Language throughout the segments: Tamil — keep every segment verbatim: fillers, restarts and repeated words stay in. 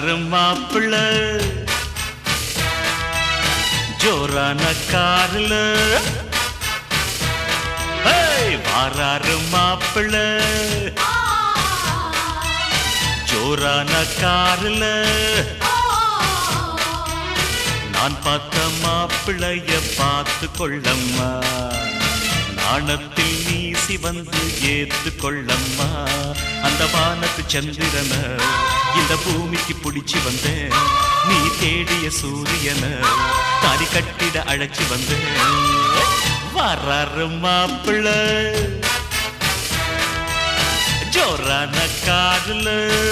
வாராரு மாப்பிள்ள ஜோரான காருல வாராரு மாப்பிள்ள ஜோரான காருல நான் பார்த்த மாப்பிள்ளைய பார்த்து கொள்ளம்மா நாணத்தில் நீ சிவந்து ஏத்து கொள்ளம்மா அந்த வானத்து சந்திரன இந்த பூமிக்கு பிடிச்சி வந்தேன் நீ தேடிய சூரியன தாரி கட்டிட அழைச்சி வந்தேன் வாராரு மாப்பிள்ள ஜோரான காருல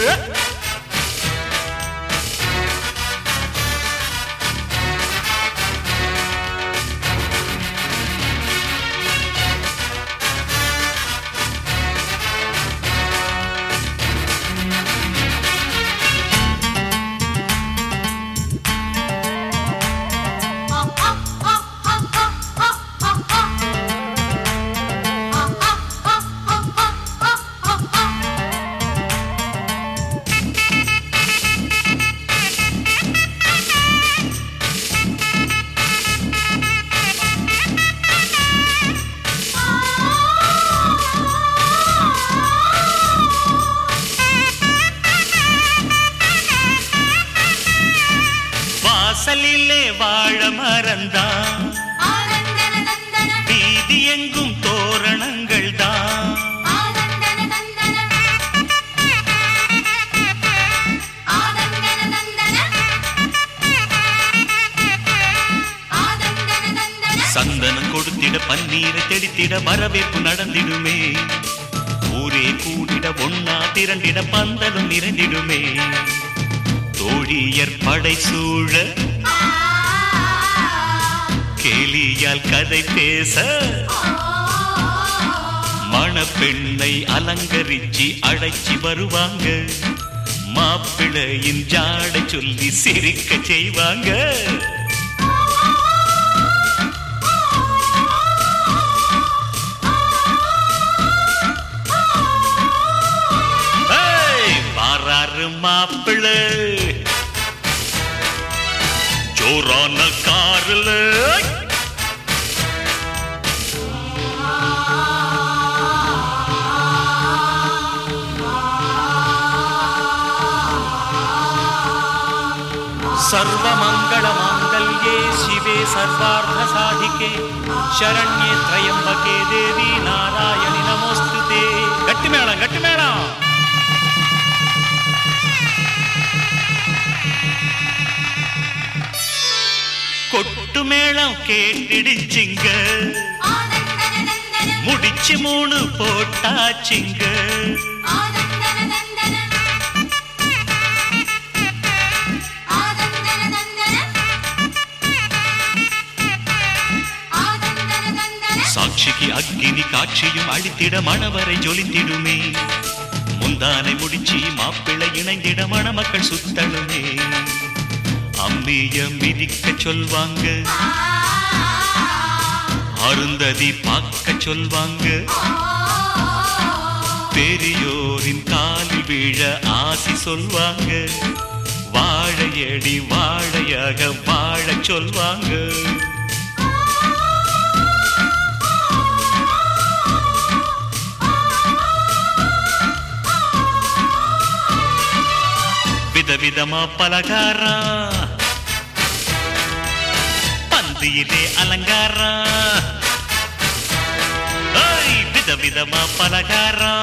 வாசலிலே வாழ மரந்தான் வீதி எங்கும் தோரணங்கள் தான் சந்தனம் கொடுத்திட பன்னீரை தெளித்திட வரவேற்பு நடந்திடுமே ஊரே கூடிட ஒன்னா திரண்டிட பந்தலும் நிறைந்திடுமே தோழியர் படை சூழ கேலியால் கதை பேச மணப்பெண்ணை அலங்கரிச்சு அழைச்சி வருவாங்க மாப்பிள்ளையின் ஜாடை சொல்லி சிரிக்க செய்வாங்க வாராரு மாப்பிள்ள ஜோரான காருல सर्वमंगल मांगल्ये शिवे सर्वार्थ साधिके शरण्ये त्र्यंबके देवी नारायणि नमोस्तुते गट्टी मेळम गट्टी मेळम கொட்டு மேளம் கேட்டிடுச்சிங்க முடிச்சு மூணு போட்டாச்சிங்க சாட்சிக்கு அக்கினி காட்சியும் அழித்திட மணவரை ஜொலித்திடுமே முந்தானை முடிச்சு மாப்பிள்ளை இணைந்திட மணமக்கள் சுத்தணுமே அம்மிய மிதிக்க சொல்வாங்க அருந்ததி பார்க்க சொல்வாங்க பெரியோரின் காலில் வீழ ஆசி சொல்வாங்க வாழையடி வாழையாக வாழ சொல்வாங்க விதவிதமா பலகாரா பந்தியிலே அலங்காரா விதவிதமா பலகாரா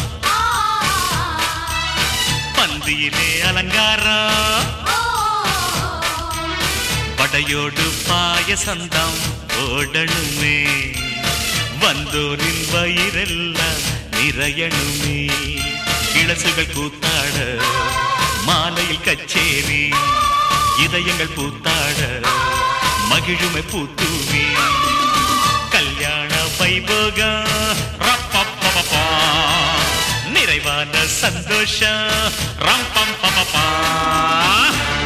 பந்தியிலே அலங்காரா படையோடு பாயசந்தம் ஓடணுமே வந்தோரின் வயிறெல்லாம் நிறையணுமே இளசுகள் கூத்தாட மாலையில் கச்சேரி இதயங்கள் பூத்தாட மகிழுமை பூத்தூவி கல்யாண வைபோகம் நிறைவான சந்தோஷம் ரம் பம் பம்